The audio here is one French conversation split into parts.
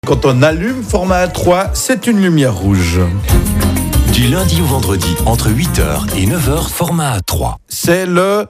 Quand on allume format A3, c'est une lumière rouge. Du lundi au vendredi, entre 8h et 9h, format A3. C'est le...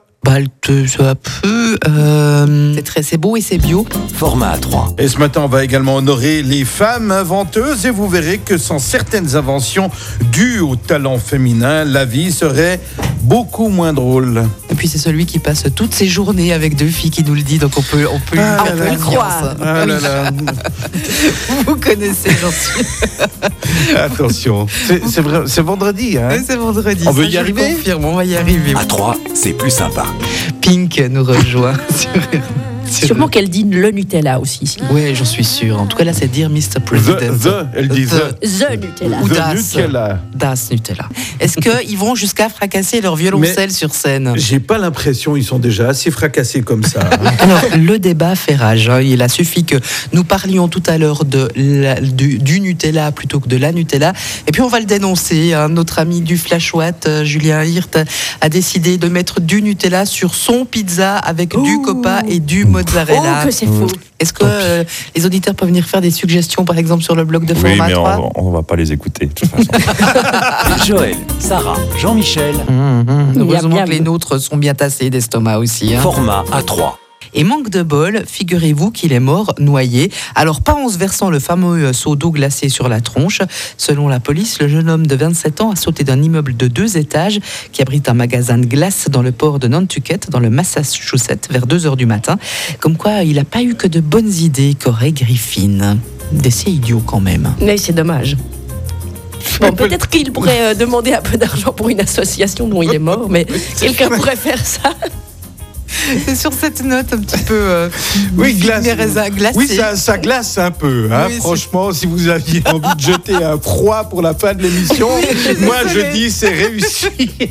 C'est beau et c'est bio. Format A3. Et ce matin, on va également honorer les femmes inventeuses et vous verrez que sans certaines inventions dues au talent féminin, la vie serait beaucoup moins drôle. Et puis c'est celui qui passe toutes ses journées avec deux filles qui nous le dit, donc on peut le croire. Ah là là. Vous connaissez, j'en suis. Attention, c'est vrai, c'est vendredi. Hein. C'est vendredi. On veut y je arriver. le confirme, on va y arriver. A3, c'est plus sympa. Pink nous rejoint Sûrement qu'elle dit le Nutella aussi. Ouais, j'en suis sûr. En tout cas, là, c'est dire Mr. President. Elle dit The Nutella. Ou The Das. Nutella. Das Nutella. Est-ce qu'ils vont jusqu'à fracasser leur violoncelle sur scène? J'ai pas l'impression, ils sont déjà assez fracassés comme ça. Alors, le débat fait rage. Hein. Il a suffi que nous parlions tout à l'heure du Nutella plutôt que de la Nutella. Et puis, on va le dénoncer. Hein. Notre ami du Flash Watt, Julien Hirt, a décidé de mettre du Nutella sur son pizza avec du Copa et du mozzarella. Oh, que c'est faux. Est-ce que les auditeurs peuvent venir faire des suggestions, par exemple, sur le blog de Format 3 on va pas les écouter, de toute façon. Joël, Sarah, Jean-Michel. Heureusement Miam, que les miam. nôtres sont bien tassés d'estomac aussi. Hein. Format A3. Et manque de bol, figurez-vous qu'il est mort noyé. Alors pas en se versant le fameux seau d'eau glacée sur la tronche. Selon la police, le jeune homme de 27 ans a sauté d'un immeuble de 2 étages qui abrite un magasin de glace dans le port de Nantucket, dans le Massachusetts, vers 2h du matin. Comme quoi, il n'a pas eu que de bonnes idées qu'aurait Griffin. C'est idiot quand même. Mais c'est dommage. Bon, peut-être qu'il pourrait demander un peu d'argent pour une association dont il est mort, mais quelqu'un pourrait faire ça. C'est sur cette note un petit peu Oui, glacée. glacée. Oui, ça glace un peu. Hein. Oui, franchement, si vous aviez envie de jeter un froid pour la fin de l'émission, moi je dis c'est réussi.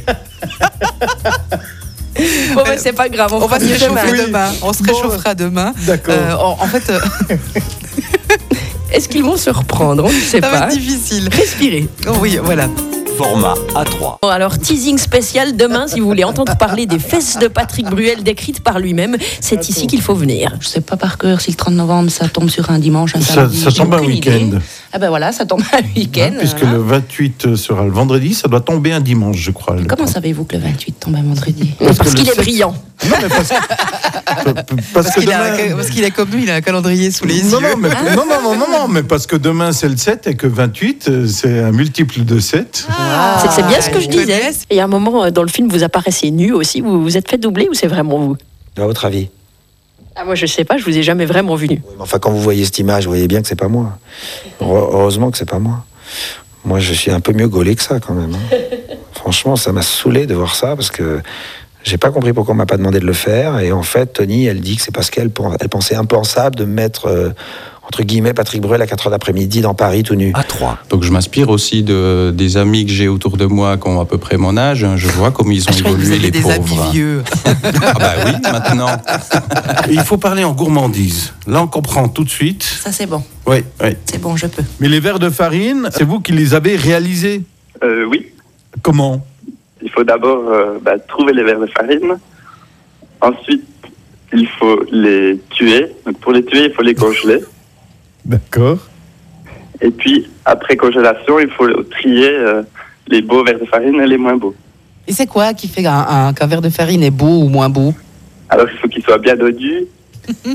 Bon, mais c'est pas grave, On va se mieux réchauffer demain. demain. On se réchauffera demain. D'accord. En fait, Est-ce qu'ils vont se reprendre? On ne sait ça va pas. être difficile. Respirez. Oh oui, voilà. Format A3. Bon, alors, teasing spécial demain, si vous voulez entendre parler des fesses de Patrick Bruel décrites par lui-même, c'est ici qu'il faut venir. Je sais pas par cœur si le 30 novembre ça tombe sur un dimanche, un samedi. Ça tombe J'ai un aucune week-end. idée. Ah ben voilà, ça tombe un week-end. Hein, puisque voilà. le 28 sera le vendredi, ça doit tomber un dimanche, je crois. Comment savez-vous que le 28 tombe un vendredi? Parce qu'il est brillant. Non, mais parce que demain... Parce qu'il est comme lui, il a un calendrier sous les yeux. Non, mais parce que demain c'est le 7 et que 28 c'est un multiple de 7. C'est bien ce que je il disais. connaît. Et à un moment, dans le film, vous apparaissez nu aussi. Vous vous êtes fait doubler ou c'est vraiment vous? À votre avis? Ah, moi, je sais pas, je vous ai jamais vraiment vu nu. Oui, mais enfin, quand vous voyez cette image, vous voyez bien que c'est pas moi. Heureusement que c'est pas moi. Moi, je suis un peu mieux gaulé que ça, quand même. Hein. Franchement, ça m'a saoulé de voir ça, parce que j'ai pas compris pourquoi on m'a pas demandé de le faire. Et en fait, Tony, elle dit que c'est parce qu'elle pensait impensable de me mettre, entre guillemets, Patrick Bruel à 4h d'après-midi dans Paris, tout nu. A3. Donc je m'inspire aussi des amis que j'ai autour de moi qui ont à peu près mon âge. Je vois comment ils ont Je crois que vous évolué, avez les des habits pauvres. vieux. Ah bah oui, maintenant. Il faut parler en gourmandise. Là on comprend tout de suite. Ça c'est bon, Oui. c'est bon, je peux. Mais les verres de farine, c'est vous qui les avez réalisés. Oui, Comment? il faut d'abord trouver les verres de farine. Ensuite, il faut les tuer. Donc pour les tuer, il faut les congeler. D'accord. Et puis, après congélation, il faut trier les beaux verres de farine et les moins beaux. Et c'est quoi qui fait qu'un verre de farine est beau ou moins beau? Alors, il faut qu'il soit bien dodu. Il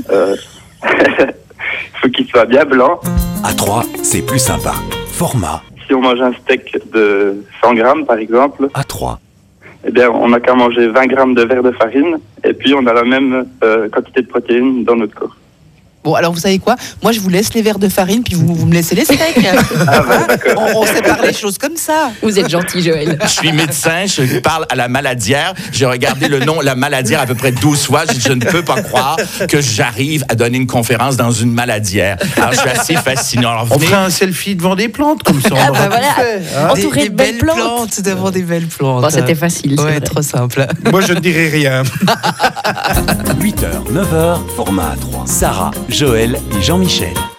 faut qu'il soit bien blanc. A3, c'est plus sympa. Format Si on mange un steak de 100 grammes, par exemple, A3. eh bien, on n'a qu'à manger 20 grammes de verre de farine. Et puis, on a la même quantité de protéines dans notre corps. Bon, alors vous savez quoi? Moi, je vous laisse les verres de farine, puis vous me laissez les steaks. On sépare les choses comme ça. Vous êtes gentil, Joël. Je suis médecin, je parle à la maladière. J'ai regardé le nom, la maladière, à peu près 12 fois. Je ne peux pas croire que j'arrive à donner une conférence dans une maladière. Alors, je suis assez fascinant. Alors, On venez. ferait un selfie devant des plantes comme ça. Ah on bah aura voilà. tout fait, hein. Entouré Des de belles belles plantes. devant des belles plantes. Bon, c'était facile, c'est Ouais, vrai. trop simple. Moi je ne dirais rien. 8h, 9h, format A3. Sarah, Joël et Jean-Michel.